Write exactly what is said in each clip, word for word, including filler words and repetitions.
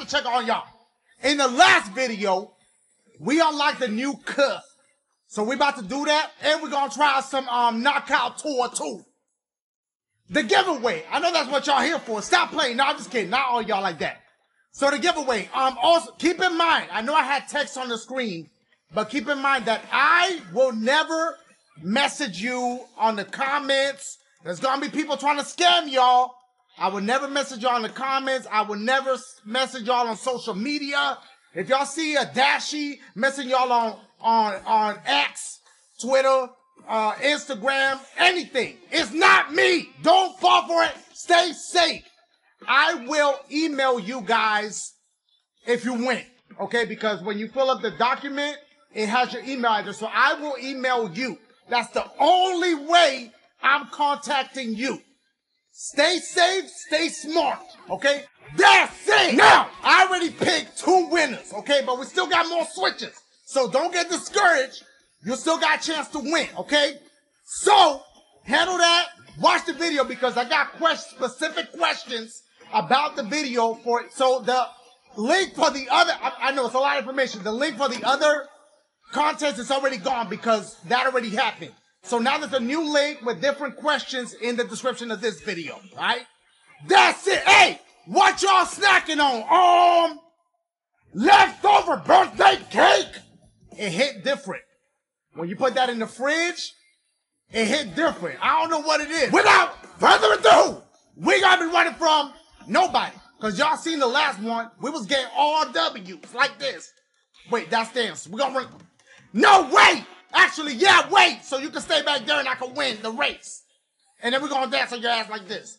check on y'all. In the last video, we unlocked the new cut. So we about to do that, and we're gonna try some um knockout tour too. The giveaway. I know that's what y'all here for. Stop playing. No, I'm just kidding. Not all y'all like that. So the giveaway. Um. Also, keep in mind. I know I had text on the screen, but keep in mind that I will never message you on the comments. There's gonna be people trying to scam y'all. I will never message y'all in the comments. I will never message y'all on social media. If y'all see a Dashie messaging y'all on on on X, Twitter, uh, Instagram, anything, it's not me. Don't fall for it. Stay safe. I will email you guys if you win, okay? Because when you fill up the document, it has your email address. So I will email you. That's the only way I'm contacting you. Stay safe, stay smart, okay? That's it! Now, I already picked two winners, okay? But we still got more switches. So don't get discouraged. You still got a chance to win, okay? So, handle that. Watch the video because I got quest- specific questions about the video for it. So the link for the other, I, I know it's a lot of information. The link for the other contest is already gone because that already happened. So now there's a new link with different questions in the description of this video, all right? That's it. Hey, what y'all snacking on? Um, leftover birthday cake? It hit different. When you put that in the fridge, it hit different. I don't know what it is. Without further ado, we gotta be running from nobody. Because y'all seen the last one, we was getting all W's like this. Wait, that's dance. We're gonna run. No, wait! Actually, yeah, wait! So you can stay back there and I can win the race. And then we're gonna dance on your ass like this.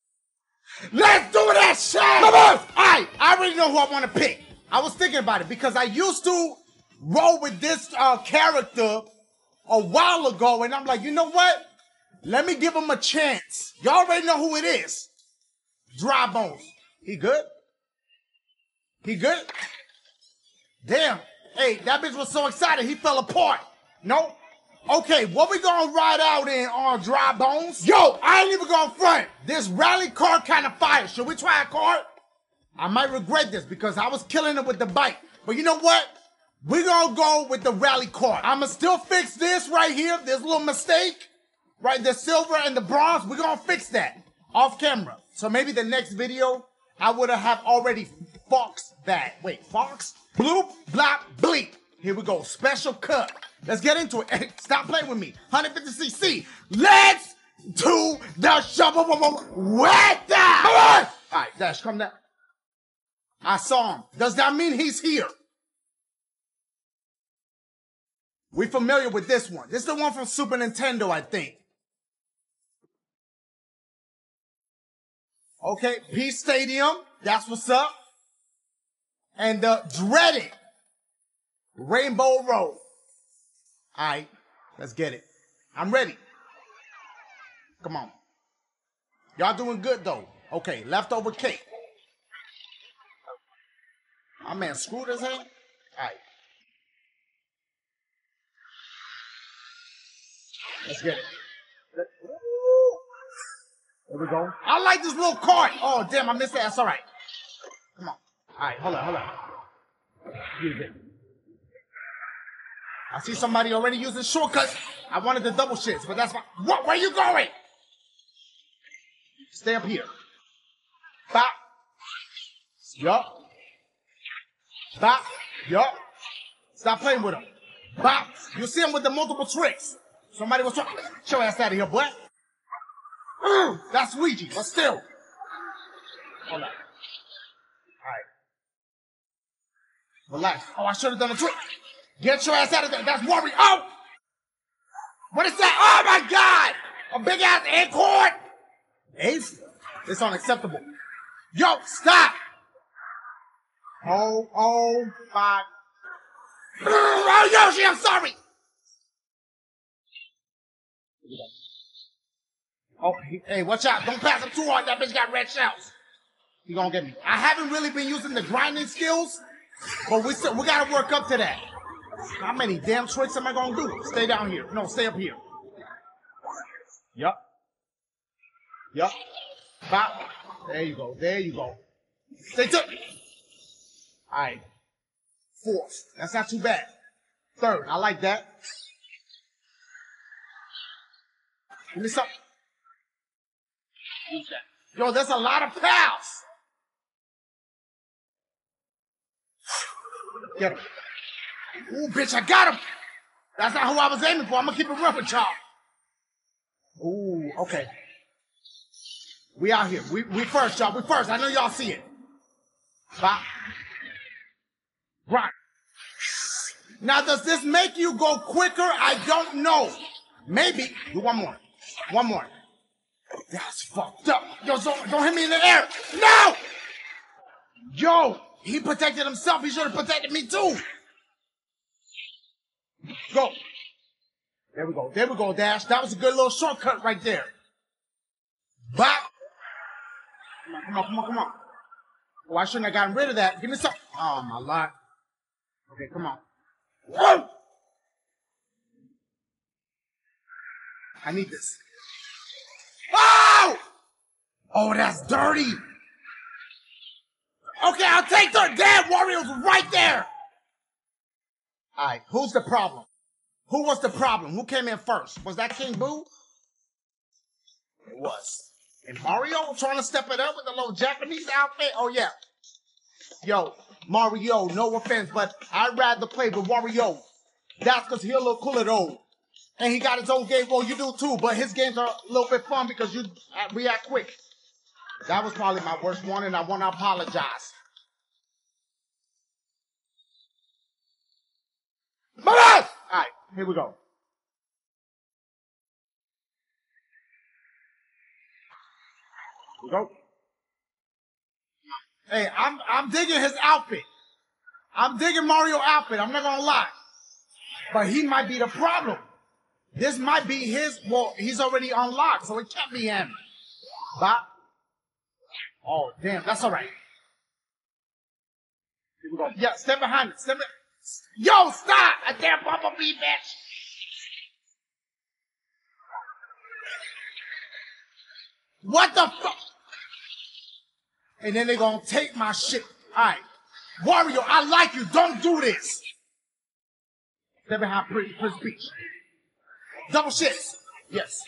Let's do that shit! Come on! Alright, I already know who I want to pick. I was thinking about it because I used to roll with this uh, character a while ago, and I'm like, you know what? Let me give him a chance. Y'all already know who it is. Dry Bones. He good? He good? Damn. Hey, that bitch was so excited he fell apart. No? Okay, what we gonna ride out in on Dry Bones? Yo, I ain't even gonna front. This rally car kind of fire. Should we try a car? I might regret this because I was killing it with the bike. But you know what? We're gonna go with the rally car. I'ma still fix this right here. This little mistake. Right, the silver and the bronze. We're gonna fix that off camera. So maybe the next video, I would have already foxed that. Wait, fox? Bloop, blop, bleep. Here we go. Special cut. Let's get into it. Hey, stop playing with me. one fifty c c. Let's do the shovel. What the? Come on! All right, Dash, come down. I saw him. Does that mean he's here? We familiar with this one. This is the one from Super Nintendo, I think. Okay, Peace Stadium. That's what's up. And the dreaded Rainbow Road. All right, let's get it. I'm ready. Come on. Y'all doing good, though. Okay, leftover cake. My man screwed his hand. All right. Let's get it. There we go. I like this little cart. Oh, damn, I missed that. That's all right. Come on. All right, hold on, hold on. Use it. I see somebody already using shortcuts. I wanted the double shits, but that's fine. What? Where you going? Stay up here. Bop. Yup. Bop. Yup. Stop playing with him. Bop. You see him with the multiple tricks. Somebody was trying. Get your ass out of here, boy. Mm, that's Ouija, but still. Hold on. All right. Relax. Oh, I should have done a trick. Get your ass out of there. That's worry. Oh! What is that? Oh my God! A big ass acorn! Ace? It's unacceptable. Yo, stop! Oh, oh, my. Oh, Yoshi, I'm sorry! Oh, hey, watch out. Don't pass him too hard. That bitch got red shells. He gonna get me. I haven't really been using the grinding skills, but we still, we gotta work up to that. How many damn tricks am I gonna do? Stay down here. No, stay up here. Yup. Yup. Bop. There you go. There you go. Stay took. All right. Fourth. That's not too bad. Third. I like that. Give me some. Yo, there's a lot of pals. Get him. Ooh, bitch, I got him. That's not who I was aiming for. I'm gonna keep it real with y'all. Ooh, okay. We out here. We we first, y'all. We first. I know y'all see it. Bop. Right. Now, does this make you go quicker? I don't know. Maybe. Do one more. One more. That's fucked up. Yo, don't, don't hit me in the air. No! Yo, he protected himself. He should have protected me too. Go. There we go. There we go, Dash. That was a good little shortcut right there. Bop. Come on, come on, come on, come on. Oh, I shouldn't have gotten rid of that. Give me some. Oh, my Lord. Okay, come on. Whoa! I need this. Oh! Oh, that's dirty. Okay, I'll take the damn Warriors right there. All right, who's the problem? Who was the problem? Who came in first? Was that King Boo? It was. And Mario trying to step it up with the little Japanese outfit? Oh, yeah. Yo, Mario, no offense, but I'd rather play with Wario. That's because he'll look cooler, though. And he got his own game. Well, you do too, but his games are a little bit fun because you react quick. That was probably my worst one, and I want to apologize. All right, here we go. Here we go. Hey, I'm I'm digging his outfit. I'm digging Mario outfit. I'm not gonna lie, but he might be the problem. This might be his. Well, he's already unlocked, so it can't be him. Bop. Oh, damn, that's all right. Here we go. Yeah, step behind it. Step it. Yo, stop! A damn bumblebee, bitch! What the fuck? And then they gonna take my shit. Alright. Wario, I like you. Don't do this. Step behind Prince Peach. Double shits. Yes.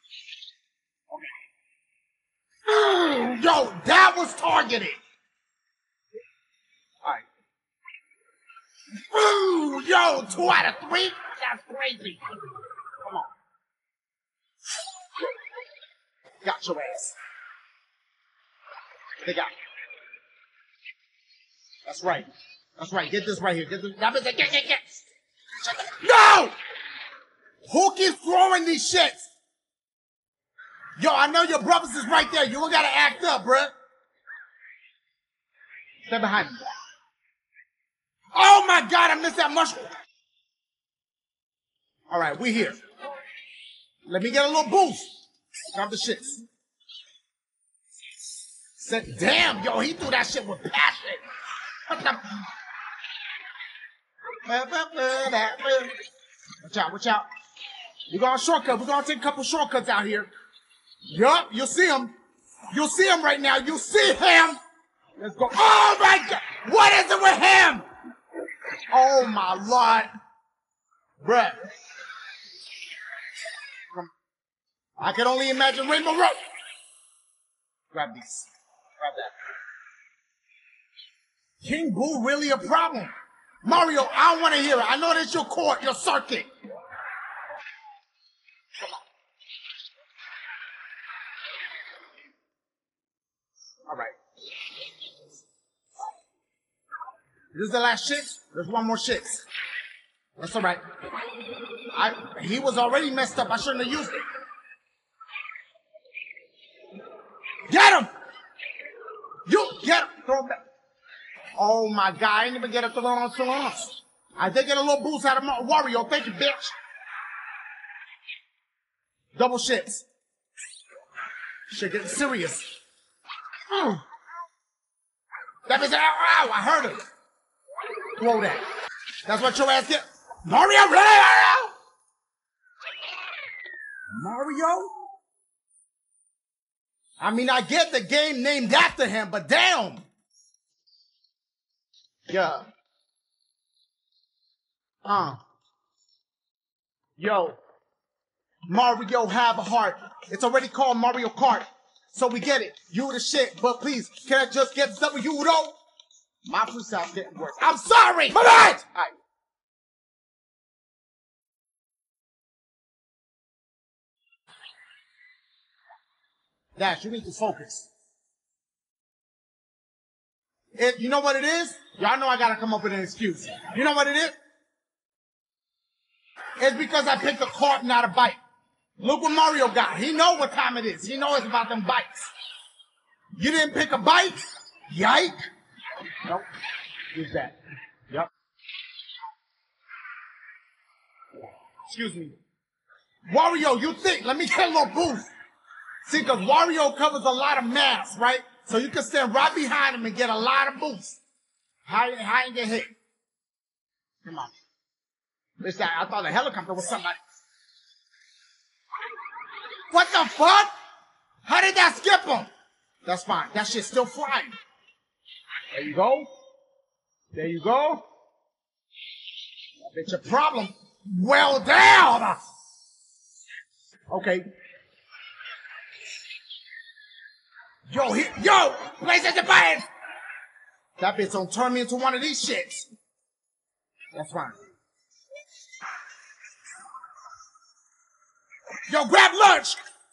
Okay. Yo, that was targeted. Alright. Ooh, yo, two out of three? That's crazy. Come on. Got your ass. They got. That's right. That's right. Get this right here. Get this. Get, get, get, get. No! Who keeps throwing these shits? Yo, I know your brothers is right there. You don't gotta act up, bruh. Stay behind me. Oh my God, I missed that mushroom. All right, we here. Let me get a little boost. Grab the shits. Said, damn, yo, he threw that shit with passion. What the? Watch out, watch out. We're going shortcut. We're going to take a couple shortcuts out here. Yup, you'll see him. You'll see him right now. You'll see him. Let's go. Oh my God. What is it with him? Oh my Lord. Bruh. I can only imagine Rainbow Road. Grab these. Grab that. King Boo really a problem? Mario, I don't want to hear it. I know that's your court, your circuit. Come on. All right. This is the last shit. There's one more shit. That's all right. I, he was already messed up. I shouldn't have used it. Get him! You get him! Throw him back. Oh my God, I didn't even get a throw on Solans. I did get a little boost out of my Wario. Thank you, bitch. Double shits. Shit getting serious. Mm. That bitch, ow, ow, I heard him. Throw that. That's what your ass get. Mario, Mario! Mario? I mean, I get the game named after him, but damn. Yeah. Uh. Yo. Mario have a heart. It's already called Mario Kart. So we get it. You the shit. But please, can I just get W though? My freestyle's getting worse. I'm sorry! My bad! Alright. Dash, you need to focus. It, you know what it is? Y'all know I gotta come up with an excuse. You know what it is? It's because I picked a cart, not a bike. Look what Mario got. He know what time it is. He knows it's about them bikes. You didn't pick a bike? Yike. Nope. Use that. Yep. Excuse me. Wario, you think, let me get a little boost. See, because Wario covers a lot of mass, right? So you can stand right behind him and get a lot of boost. How, how you get hit? Come on. Listen, I thought the helicopter was somebody. What the fuck? How did that skip him? That's fine. That shit's still flying. There you go. There you go. It's a problem. Well down. Okay. Yo, he, yo, places the button. That bitch don't turn me into one of these shits. That's fine. Yo, grab lunch.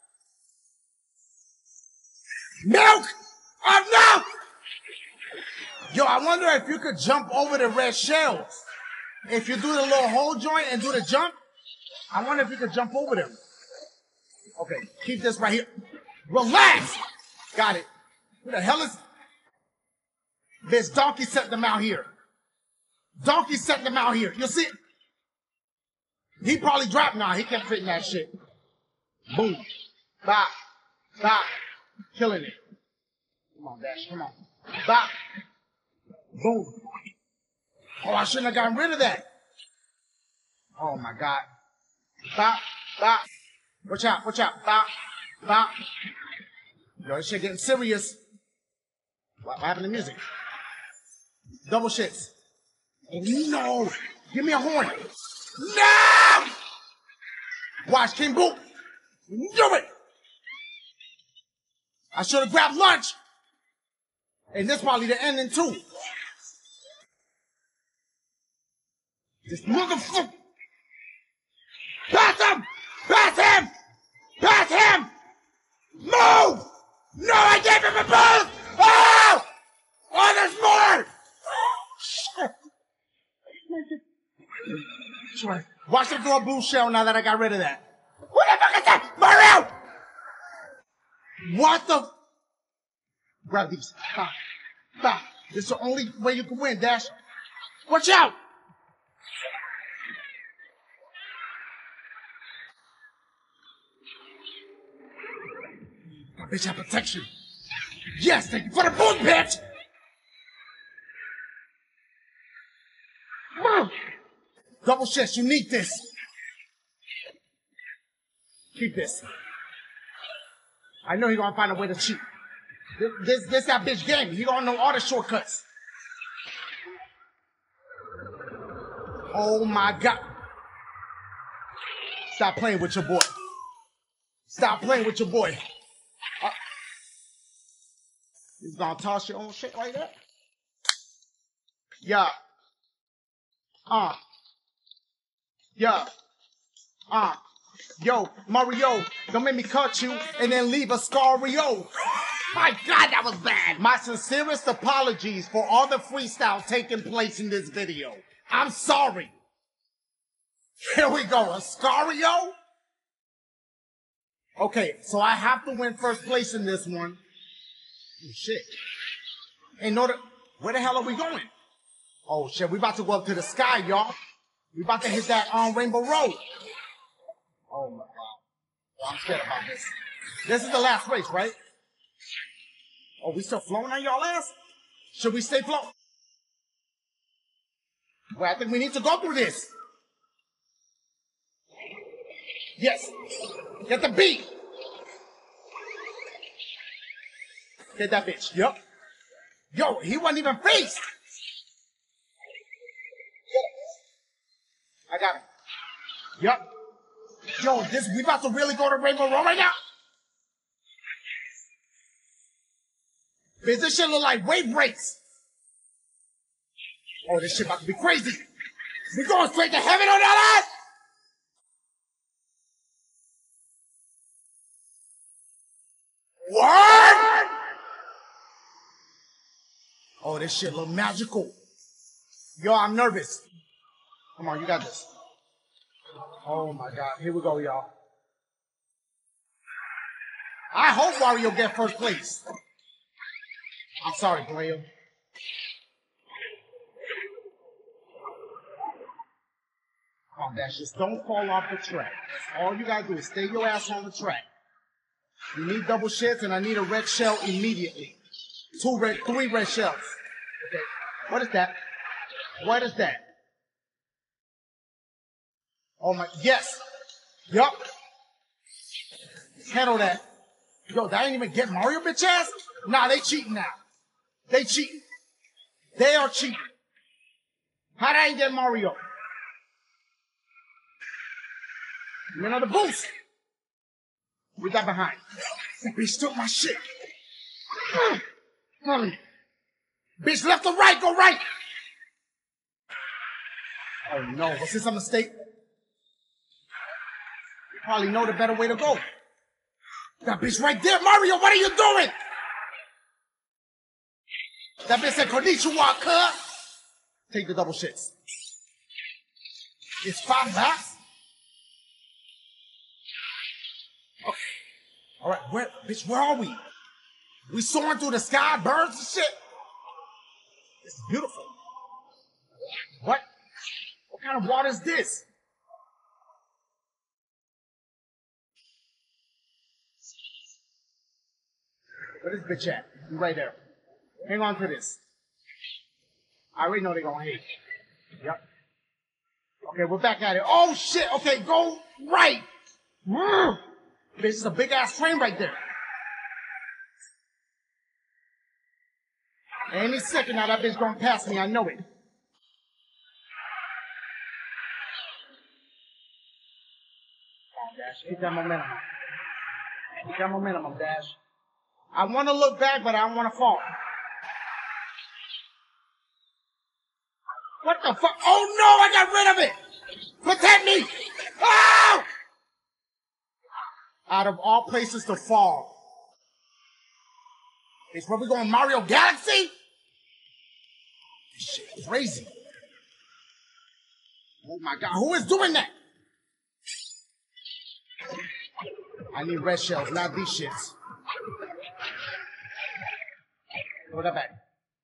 Milk. Oh no. Yo, I wonder if you could jump over the red shells. If you do the little hole joint and do the jump, I wonder if you could jump over them. Okay, keep this right here. Relax. Got it. Who the hell is... This donkey set them out here. Donkey set them out here. You see? He probably dropped now. He can't fit in that shit. Boom. Bop. Bop. Killing it. Come on, Dash. Come on. Bop. Boom. Oh, I shouldn't have gotten rid of that. Oh, my God. Bop. Bop. Watch out. Watch out. Bop. Bop. Yo, this shit getting serious. What, what happened to music? Double shits. Oh, no. Give me a horn. No! Watch, King Boo. Do it. I should have grabbed lunch. And this probably the ending too. This motherfucker. Pass him! Pass him! Pass him! Move! No, I gave him a boost! Oh! Oh, there's more! Shit. Watch him throw a blue shell now that I got rid of that. What the fuck is that? Mario! What the? Grab these. Ah. Ah. This is the only way you can win, Dash. Watch out! That bitch have protection. Yes, thank you for the boost, bitch! Move! Double shits, you need this. Keep this. I know he gonna find a way to cheat. This, this, this that bitch game. He gonna know all the shortcuts. Oh my God. Stop playing with your boy. Stop playing with your boy. Uh, he's gonna toss your own shit like that? Yeah. Uh. Yeah. Uh. Yo, Mario, don't make me cut you and then leave a scario. My God, that was bad. My sincerest apologies for all the freestyle taking place in this video. I'm sorry. Here we go, a scario? Okay, so I have to win first place in this one. Oh, shit. In order, where the hell are we going? Oh shit, we about to go up to the sky, y'all. We about to hit that um, Rainbow Road. Oh my God. Oh, I'm scared about this. This is the last race, right? Oh, we still flowing on y'all ass? Should we stay floating? Well, I think we need to go through this. Yes. Get the beat. Get that bitch. Yup. Yo, he wasn't even faced. I got him. Yup. Yo, this we about to really go to Rainbow Road right now? Bitch, this shit look like wave breaks. Oh, this shit about to be crazy. We going straight to heaven on that ass? What? Oh, this shit look magical. Yo, I'm nervous. Come on, you got this. Oh my God, here we go, y'all. I hope Mario get first place. I'm sorry, Mario. Come on, Dash, just don't fall off the track. All you gotta do is stay your ass on the track. You need double shits, and I need a red shell immediately. Two red, three red shells. Okay, what is that? What is that? Oh my, yes. Yup. Handle that. Yo, that ain't even get Mario, bitch ass? Nah, they cheating now. They cheating. They are cheating. How did I ain't get Mario? Another boost. We got behind. Bitch took my shit. Mm. Bitch left or right, go right. Oh no, was this a mistake? You probably know the better way to go. That bitch right there, Mario, what are you doing? That bitch said, konnichiwa, cuz. Take the double shits. It's five laps? Okay. All right, where, bitch, where are we? We soaring through the sky, birds and shit. It's beautiful. What? What kind of water is this? Where this bitch at? You right there. Hang on to this. I already know they're gonna hate. Yep. Okay, we're back at it. Oh shit! Okay, go right. Mm. This is a big ass train right there. Any second now, that bitch gonna pass me. I know it. Dash, keep that momentum. Keep that momentum, Dash. I want to look back, but I don't want to fall. What the fuck? Oh no, I got rid of it! Protect me! Oh! Out of all places to fall. It's where we going, Mario Galaxy? This shit crazy. Oh my God, who is doing that? I need red shells, not these shits. Throw that back.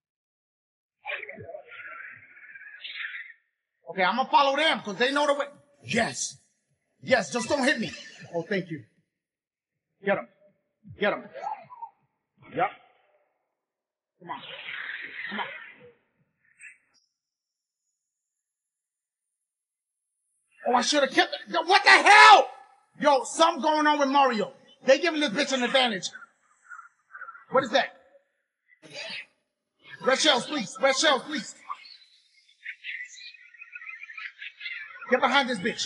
Okay, I'm gonna follow them because they know the way. Yes. Yes, just don't hit me. Oh, thank you. Get him. Get him. Yep. Come on. Come on. Oh, I should have kept it. What the hell? Yo, something going on with Mario. They giving this bitch an advantage. What is that? Red shells, please. Red shells, please. Get behind this bitch.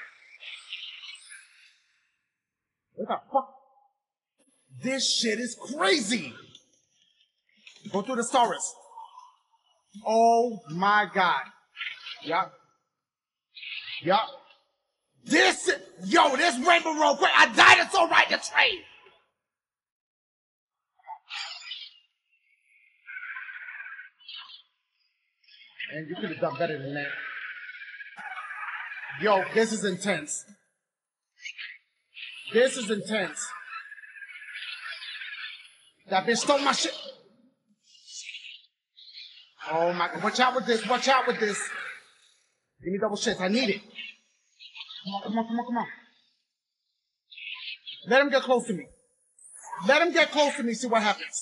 What the fuck? This shit is crazy. Go through the stars. Oh my God. Yup. Yup. This, yo, this Rainbow Road quick. I died and so right the train. And you could have done better than that. Yo, this is intense. This is intense. That bitch stole my shit. Oh my God, watch out with this, watch out with this. Give me double shits, I need it. Come on, come on, come on, come on. Let him get close to me. Let him get close to me, see what happens.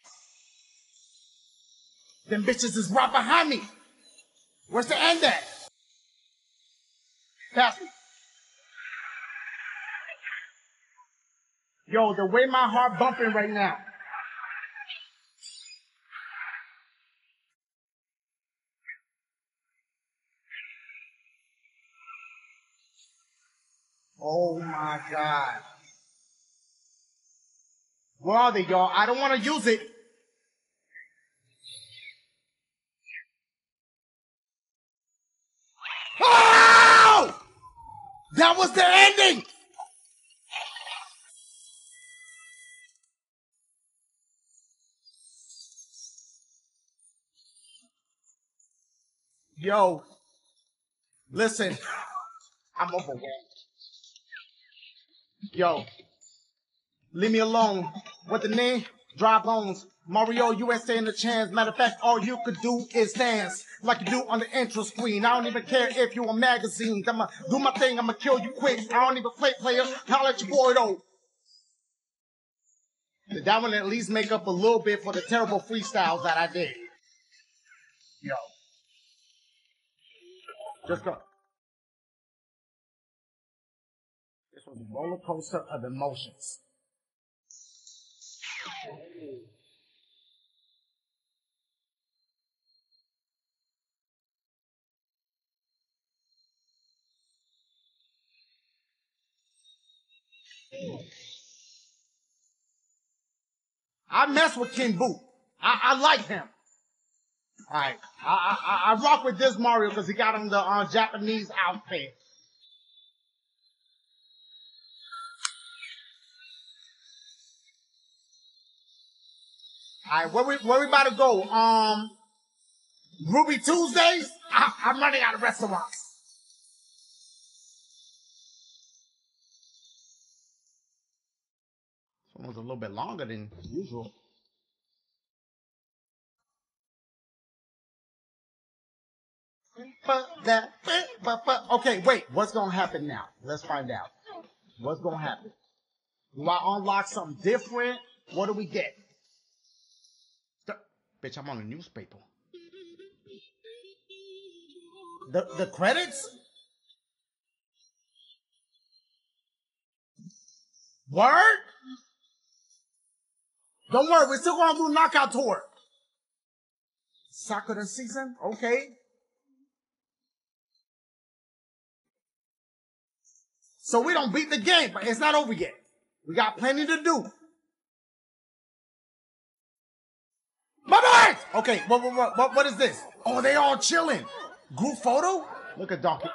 Them bitches is right behind me. Where's the end at? Pass me. Yo, the way my heart bumping right now. Oh my God. Where are they, y'all? I don't want to use it. Oh! That was the ending! Yo, listen, I'm overwhelmed. Yo, leave me alone. What the name? Dry Bones. Mario, you ain't standing a chance. Matter of fact, all you could do is dance like you do on the intro screen. I don't even care if you a magazine. I'ma do my thing, I'ma kill you quick. I don't even play player. Holla at your boy though. That one at least make up a little bit for the terrible freestyles that I did. Yo. Just go. This was a roller coaster of emotions. I mess with King Boo. I, I like him. Alright. I, I, I rock with this Mario because he got on the uh, Japanese outfit. Alright, where we where we about to go? Um Ruby Tuesdays? I, I'm running out of restaurants. This one was a little bit longer than usual. But that, but, but, okay, wait, what's gonna happen now? Let's find out. What's gonna happen? Do I unlock something different? What do we get? Bitch, I'm on the newspaper. The the credits? Word? Don't worry, we're still gonna do knockout tour. Sakura season? Okay. So we don't beat the game, but it's not over yet. We got plenty to do. My boys! Okay, what, what, what, what is this? Oh, they all chilling. Group photo? Look at Donkey.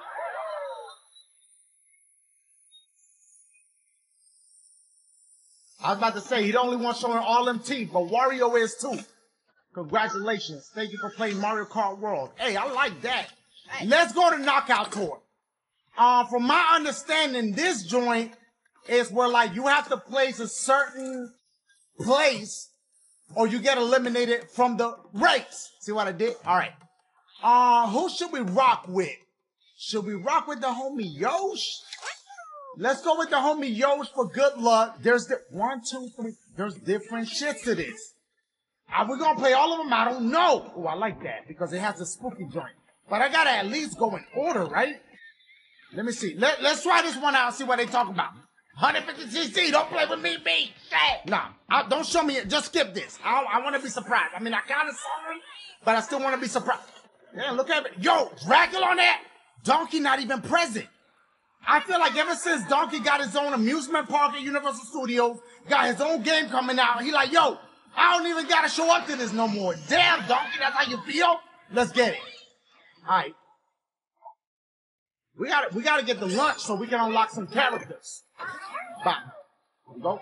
I was about to say, he the only one showing all them teeth, but Wario is too. Congratulations. Thank you for playing Mario Kart World. Hey, I like that. Let's go to Knockout Tour. Uh, from my understanding, this joint is where, like, you have to place a certain place or you get eliminated from the race. See what I did? All right. Uh, who should we rock with? Should we rock with the homie Yosh? Let's go with the homie Yosh for good luck. There's the one, two, three. There's different shits to this. Are we gonna play all of them? I don't know. Oh, I like that because it has a spooky joint. But I gotta at least go in order, right? Let me see. Let, let's try this one out and see what they talk about. one fifty C C, don't play with me, B. Nah, I, don't show me it. Just skip this. I, I want to be surprised. I mean, I kind of saw it, but I still want to be surprised. Yeah, look at it. Yo, Dracula on that. Donkey not even present. I feel like ever since Donkey got his own amusement park at Universal Studios, got his own game coming out, he like, yo, I don't even got to show up to this no more. Damn, Donkey, that's how you feel? Let's get it. All right. We gotta, we gotta get the lunch so we can unlock some characters. Bye. Go.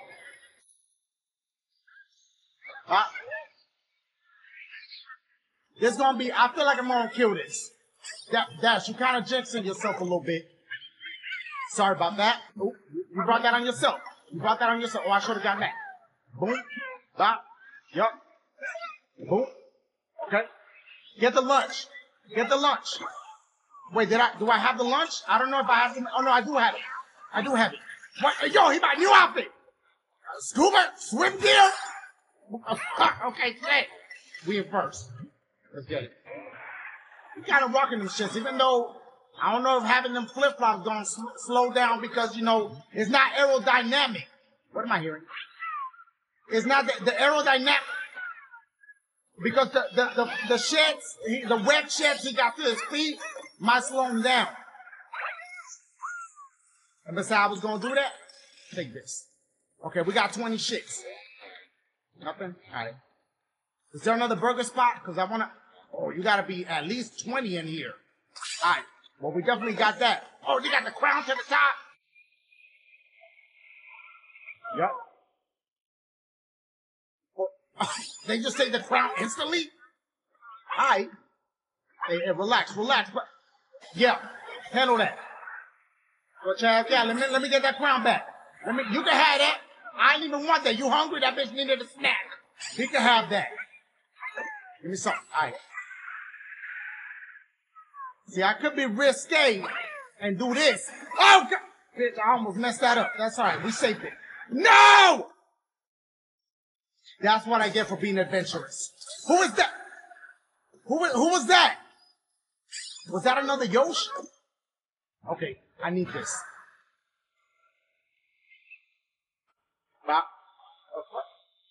Ah. This gonna be, I feel like I'm gonna kill this. That, Dash, you kind of jinxing yourself a little bit. Sorry about that. Oh, you brought that on yourself. You brought that on yourself. Oh, I should have gotten that. Boom. Bop. Yup. Boom. Okay. Get the lunch. Get the lunch. Wait, did I, do I have the lunch? I don't know if I have it. Oh, no, I do have it. I do have it. What? Yo, he my new outfit. Uh, scuba, swim gear. Okay, shit. We in first. Let's get it. We kind of rocking them shits, even though I don't know if having them flip-flops gonna sl slow down because, you know, it's not aerodynamic. What am I hearing? It's not the, the aerodynamic. Because the, the, the, the sheds, he, the wet sheds he got to his feet might slow him down. And besides, I was gonna do that. Take this. Okay, we got twenty shits. Nothing? Alright. Is there another burger spot? Because I wanna... Oh, you gotta be at least twenty in here. Alright. Well, we definitely got that. Oh, you got the crown to the top? Yep. Oh, they just take the crown instantly? Alright. Hey, hey, relax, relax. But yeah, handle that. But Chaz, yeah, let me let me get that crown back. Let me. You can have that. I ain't even want that. You hungry? That bitch needed a snack. He can have that. Give me something. All right. See, I could be risque and do this. Oh, God. Bitch, I almost messed that up. That's all right. We safe it. No! That's what I get for being adventurous. Who is that? Who, who was that? Was that another Yosh? Okay, I need this. Bop. Okay.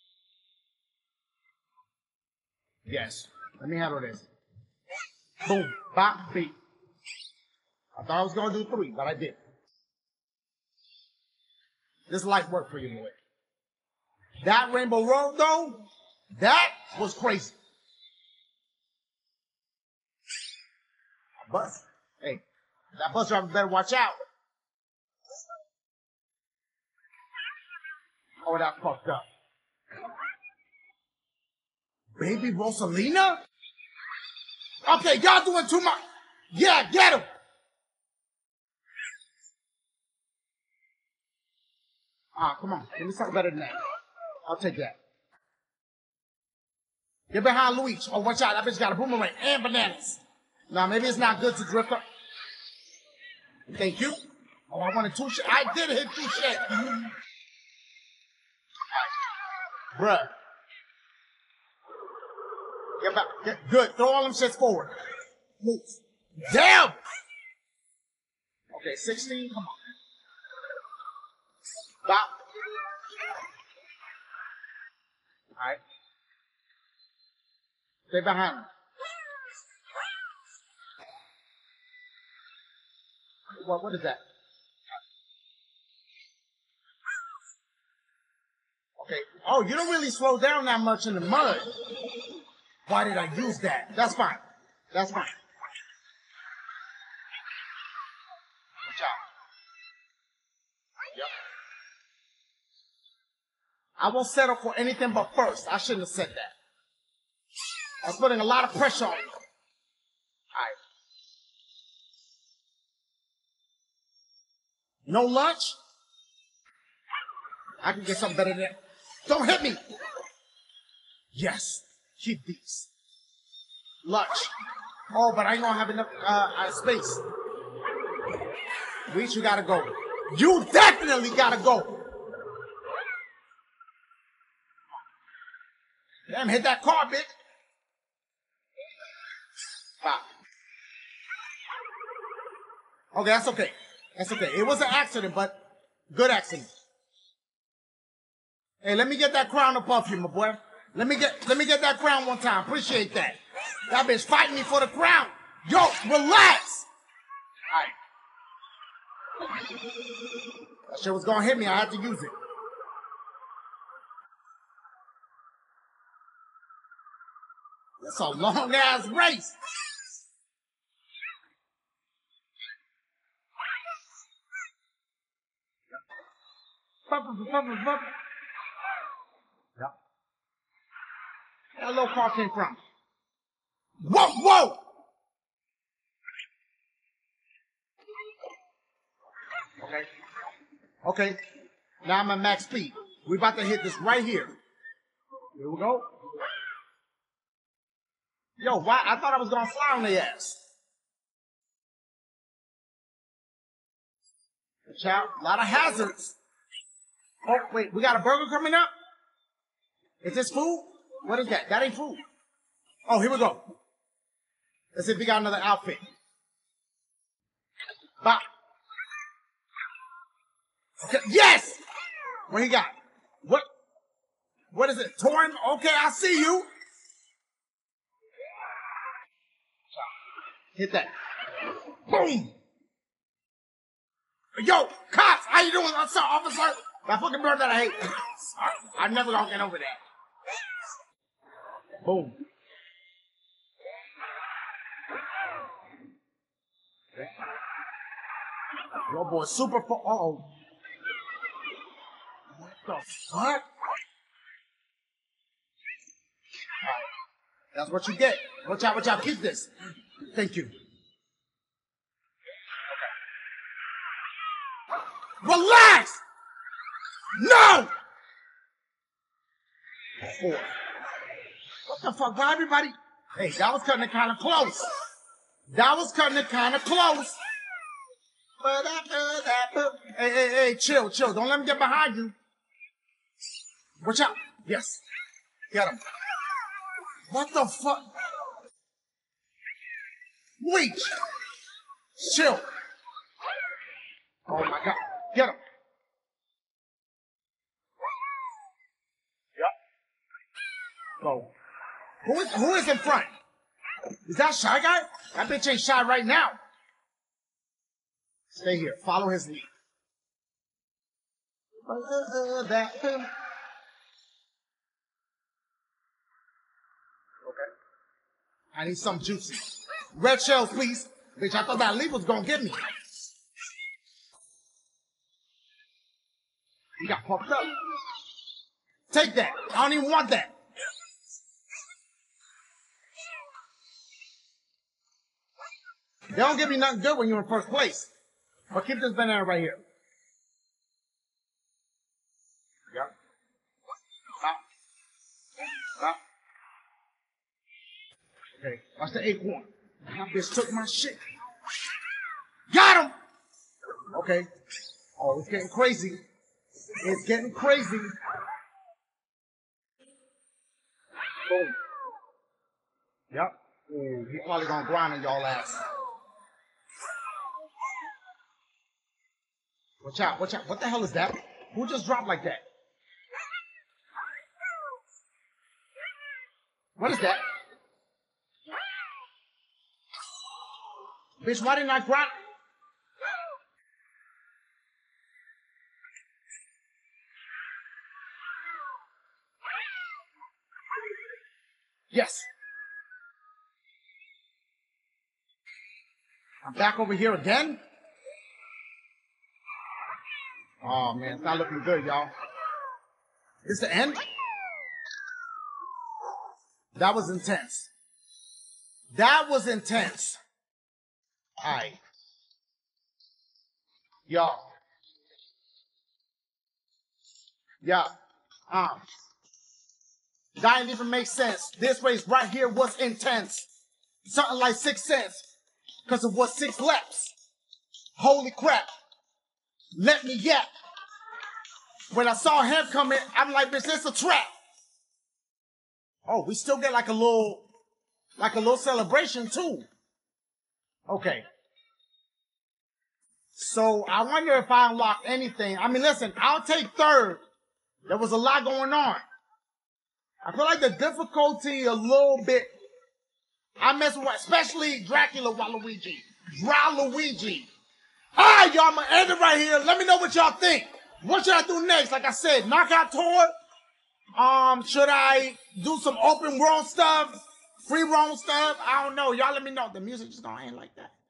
Yes. Let me handle this. Boom. Bop. Beat. I thought I was going to do three, but I did. This light work for you, boy. That Rainbow Road, though, that was crazy. Bus. Hey, that bus driver better watch out. Oh, that fucked up. Baby Rosalina? Okay, y'all doing too much. Yeah, get him. Ah, come on. Give me something better than that. I'll take that. Get behind Luigi. Oh, watch out. That bitch got a boomerang and bananas. Now, maybe it's not good to drift up. Thank you. Oh, I wanted two shit. I did hit two shit. Bruh. Get back. Get, good. Throw all them shits forward. Move. Damn! Okay, sixteen. Come on. Stop. All right. Stay behind me. What, what is that? Okay. Oh, you don't really slow down that much in the mud. Why did I use that? That's fine. That's fine. Watch out. Yep. I won't settle for anything but first. I shouldn't have said that. I was putting a lot of pressure on you. All right. No lunch? I can get something better than that. Don't hit me! Yes. Keep these. Lunch. Oh, but I ain't gonna have enough uh, uh, space. Reach, you gotta go. You definitely gotta go. Damn, hit that car, bitch. Stop. Okay, that's okay. That's okay. It was an accident, but good accident. Hey, let me get that crown up off you, my boy. Let me get let me get that crown one time. Appreciate that. That bitch fighting me for the crown. Yo, relax. All right. That shit was gonna hit me. I had to use it. That's a long ass race. Yep. That little car came from. Whoa, whoa! Okay. Okay. Now I'm at max speed. We about to hit this right here. Here we go. Yo, why? I thought I was gonna fly on the ass. Watch out. A lot of hazards. Oh, wait. We got a burger coming up? Is this food? What is that? That ain't food. Oh, here we go. Let's see if we got another outfit. Bop. Okay. Yes! What he got? What? What is it? Torn? Okay, I see you. Hit that. Boom! Yo, cops, how you doing, sir, officer? My fucking brother that I hate. Sorry, I'm never gonna get over that. Boom. Okay. Yo, boy, super fo- uh-oh. What the fuck? That's what you get. Watch out, watch out. Keep this. Thank you. Okay. Relax! No! Four. What the fuck? Why everybody? Hey, that was cutting it kind of close. That was cutting it kind of close. Hey, hey, hey, chill, chill. Don't let him get behind you. Watch out. Yes. Get him. What the fuck? Wait. Chill. Oh my God. Get him. Yep. Go. Who is, who is in front? Is that Shy Guy? That bitch ain't shy right now. Stay here. Follow his lead. Uh, uh, that. Uh. Okay. I need some juicy. Red shells, please. Bitch, I thought that lead was gonna get me. You got fucked up. Take that. I don't even want that. They don't give me nothing good when you're in first place. But keep this banana right here. Yep. Stop. Stop. Okay, watch the acorn. That bitch took my shit. Got him! Okay. Oh, it's getting crazy. It's getting crazy. Boom. Yep. Ooh, he probably gonna grind on y'all ass. Watch out, watch out. What the hell is that? Who just dropped like that? What is that? Bitch, why didn't I grind? Yes. I'm back over here again? Oh, man, it's not looking good, y'all. Is the end? That was intense. That was intense. All right. Y'all. Yeah. Um. That didn't even make sense. This race right here was intense. Something like six cents. Because it was six laps. Holy crap. Let me yap. When I saw him come in, I'm like, bitch, this a trap. Oh, we still get like a little, like a little celebration too. Okay. So I wonder if I unlock anything. I mean, listen, I'll take third. There was a lot going on. I feel like the difficulty a little bit. I mess with, especially Dracula Waluigi. Draluigi. All right, y'all, I'm going to end it right here. Let me know what y'all think. What should I do next? Like I said, knockout tour. Um, should I do some open world stuff? Free roam stuff? I don't know. Y'all let me know. The music just going to end like that.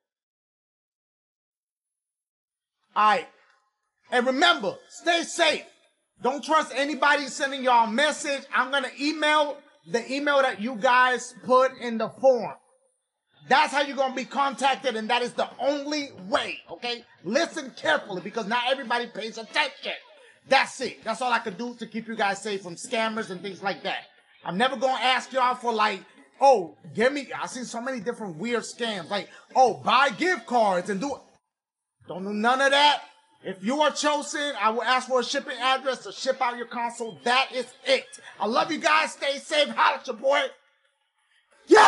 All right. And remember, stay safe. Don't trust anybody sending y'all a message. I'm going to email the email that you guys put in the form. That's how you're going to be contacted, and that is the only way, okay? Listen carefully, because not everybody pays attention. That's it. That's all I can do to keep you guys safe from scammers and things like that. I'm never going to ask y'all for, like, oh, give me, I've seen so many different weird scams. Like, oh, buy gift cards and do it. Don't do none of that. If you are chosen, I will ask for a shipping address to ship out your console. That is it. I love you guys. Stay safe. Holla at your boy.